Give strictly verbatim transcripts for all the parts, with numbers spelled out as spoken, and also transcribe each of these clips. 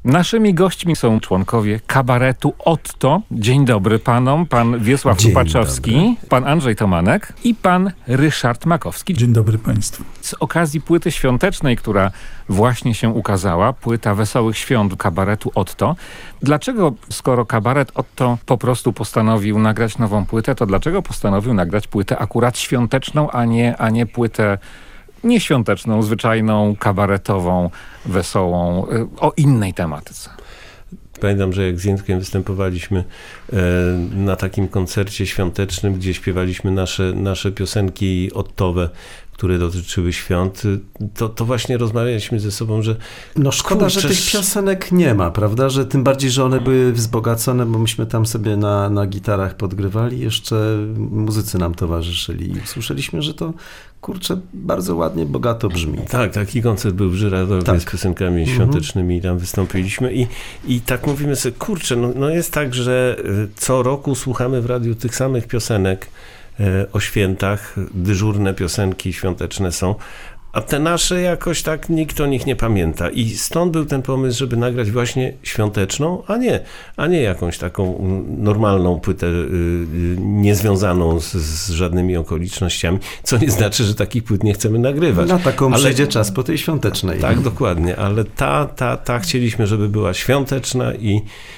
Naszymi gośćmi są członkowie kabaretu Otto. Dzień dobry panom, pan Wiesław Dzień Tupaczowski, dobry. pan Andrzej Tomanek i pan Ryszard Makowski. Dzień dobry państwu. Z okazji płyty świątecznej, która właśnie się ukazała, płyta Wesołych Świąt kabaretu Otto. Dlaczego, skoro kabaret Otto po prostu postanowił nagrać nową płytę, to dlaczego postanowił nagrać płytę akurat świąteczną, a nie, a nie płytę nieświąteczną, zwyczajną, kabaretową, wesołą, o innej tematyce? Pamiętam, że jak z Jędrkiem występowaliśmy e, na takim koncercie świątecznym, gdzie śpiewaliśmy nasze, nasze piosenki ottowe, które dotyczyły świąt, to, to właśnie rozmawialiśmy ze sobą, że no szkoda, kurczę, że tych piosenek nie ma, prawda, że tym bardziej, że one były wzbogacone, bo myśmy tam sobie na, na gitarach podgrywali, jeszcze muzycy nam towarzyszyli i usłyszeliśmy, że to kurczę, bardzo ładnie, bogato brzmi. Tak, taki koncert był w Żyradowie tak. z piosenkami świątecznymi i tam wystąpiliśmy i, i tak mówimy sobie, kurczę, no, no jest tak, że co roku słuchamy w radiu tych samych piosenek o świętach, dyżurne piosenki świąteczne są, a te nasze jakoś tak nikt o nich nie pamięta i stąd był ten pomysł, żeby nagrać właśnie świąteczną, a nie, a nie jakąś taką normalną płytę niezwiązaną z, z żadnymi okolicznościami, co nie znaczy, że takich płyt nie chcemy nagrywać. Na taką ale przyjdzie czas po tej świątecznej. Tak, dokładnie, ale ta, ta, ta chcieliśmy, żeby była świąteczna i,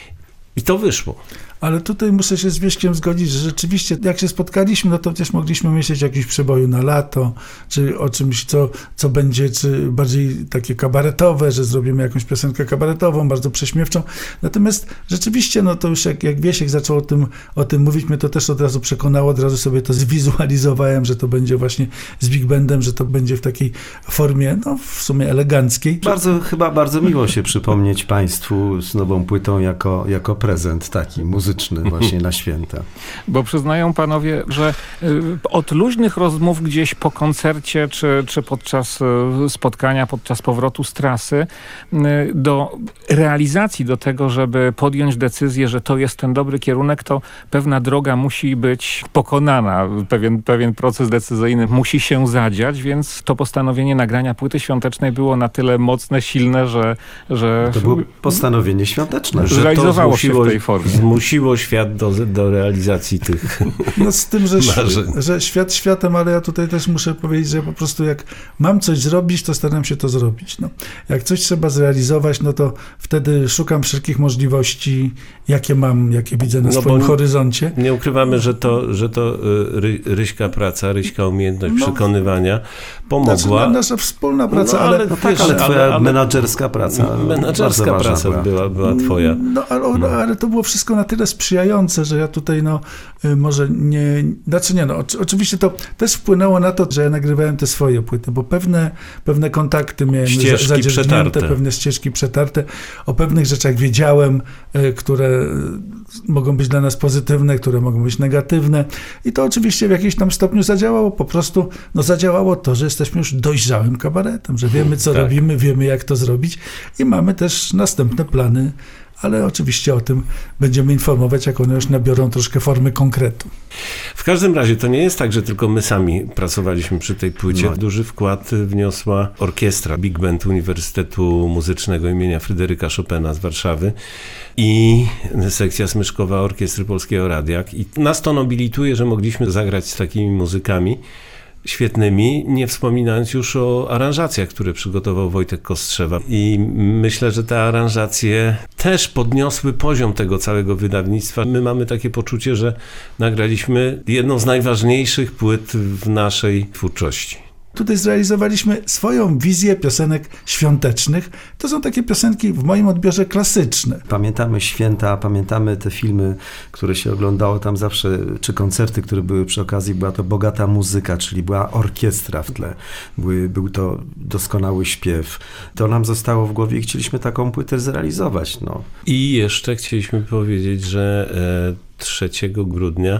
i to wyszło. Ale tutaj muszę się z Wieśkiem zgodzić, że rzeczywiście jak się spotkaliśmy, no to też mogliśmy myśleć o jakimś przeboju na lato, czy o czymś, co, co będzie, czy bardziej takie kabaretowe, że zrobimy jakąś piosenkę kabaretową, bardzo prześmiewczą. Natomiast rzeczywiście, no to już jak, jak Wiesiek zaczął o tym, o tym mówić, mnie to też od razu przekonało, od razu sobie to zwizualizowałem, że to będzie właśnie z Big Bandem, że to będzie w takiej formie, no w sumie eleganckiej. Bardzo, chyba bardzo miło się przypomnieć państwu z nową płytą jako, jako prezent taki muzyczny właśnie na święta. Bo przyznają panowie, że y, od luźnych rozmów gdzieś po koncercie, czy, czy podczas y, spotkania, podczas powrotu z trasy, y, do realizacji, do tego, żeby podjąć decyzję, że to jest ten dobry kierunek, to pewna droga musi być pokonana. Pewien, pewien proces decyzyjny musi się zadziać, więc to postanowienie nagrania płyty świątecznej było na tyle mocne, silne, że... że to było postanowienie świąteczne. Że realizowało się w tej formie. Zmusiło świat do, do realizacji tych No z tym, że, marzeń. że świat światem, ale ja tutaj też muszę powiedzieć, że po prostu jak mam coś zrobić, to staram się to zrobić. No. Jak coś trzeba zrealizować, no to wtedy szukam wszelkich możliwości, jakie mam, jakie widzę na no swoim horyzoncie. Nie ukrywamy, że to, że to ry, Ryśka praca, Ryśka umiejętność no, przekonywania pomogła. Znaczy, nasza wspólna praca, no, ale, ale, no, tak, ale twoja ale, ale, menadżerska praca. Menadżerska praca była, była, była twoja. No ale, no, ale to było wszystko na tyle sprzyjające, że ja tutaj no może nie, znaczy nie no, oczywiście to też wpłynęło na to, że ja nagrywałem te swoje płyty, bo pewne, pewne kontakty miałem ścieżki zadzierżnięte, przetarte. pewne ścieżki przetarte, o pewnych rzeczach wiedziałem, które mogą być dla nas pozytywne, które mogą być negatywne i to oczywiście w jakimś tam stopniu zadziałało, po prostu no zadziałało to, że jesteśmy już dojrzałym kabaretem, że wiemy co tak. robimy, wiemy jak to zrobić i mamy też następne plany, ale oczywiście o tym będziemy informować, jak one już nabiorą troszkę formy konkretu. W każdym razie to nie jest tak, że tylko my sami pracowaliśmy przy tej płycie. No. Duży wkład wniosła orkiestra Big Band Uniwersytetu Muzycznego imienia Fryderyka Chopina z Warszawy i sekcja smyczkowa Orkiestry Polskiego Radia. I nas to nobilituje, że mogliśmy zagrać z takimi muzykami świetnymi, nie wspominając już o aranżacjach, które przygotował Wojtek Kostrzewa. I myślę, że te aranżacje też podniosły poziom tego całego wydawnictwa. My mamy takie poczucie, że nagraliśmy jedną z najważniejszych płyt w naszej twórczości. Tutaj zrealizowaliśmy swoją wizję piosenek świątecznych. To są takie piosenki w moim odbiorze klasyczne. Pamiętamy święta, pamiętamy te filmy, które się oglądało tam zawsze, czy koncerty, które były przy okazji, była to bogata muzyka, czyli była orkiestra w tle. Były, był to doskonały śpiew. To nam zostało w głowie i chcieliśmy taką płytę zrealizować. No. I jeszcze chcieliśmy powiedzieć, że trzeciego grudnia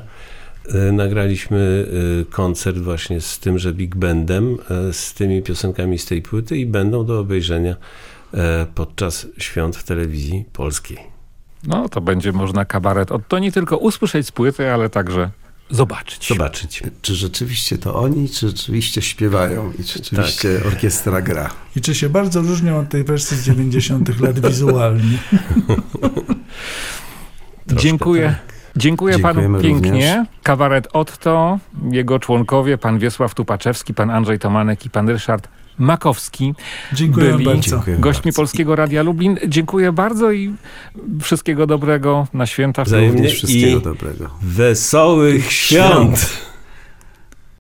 nagraliśmy koncert właśnie z tymże Big Bandem, z tymi piosenkami z tej płyty i będą do obejrzenia podczas świąt w telewizji polskiej. No to będzie można kabaret Otto nie tylko usłyszeć z płyty, ale także zobaczyć. zobaczyć. Czy rzeczywiście to oni, czy rzeczywiście śpiewają i czy rzeczywiście tak. orkiestra gra. I czy się bardzo różnią od tej wersji z dziewięćdziesiątych lat wizualnie. Dziękuję. Tak. Dziękuję Dziękujemy panu pięknie. również. Kabaret Otto, jego członkowie, pan Wiesław Tupaczewski, pan Andrzej Tomanek i pan Ryszard Makowski Dziękuję byli bardzo. Dziękuję gośćmi bardzo. Polskiego Radia Lublin. Dziękuję bardzo i wszystkiego dobrego na święta. Wzajemnie Również wszystkiego i dobrego. wesołych świąt!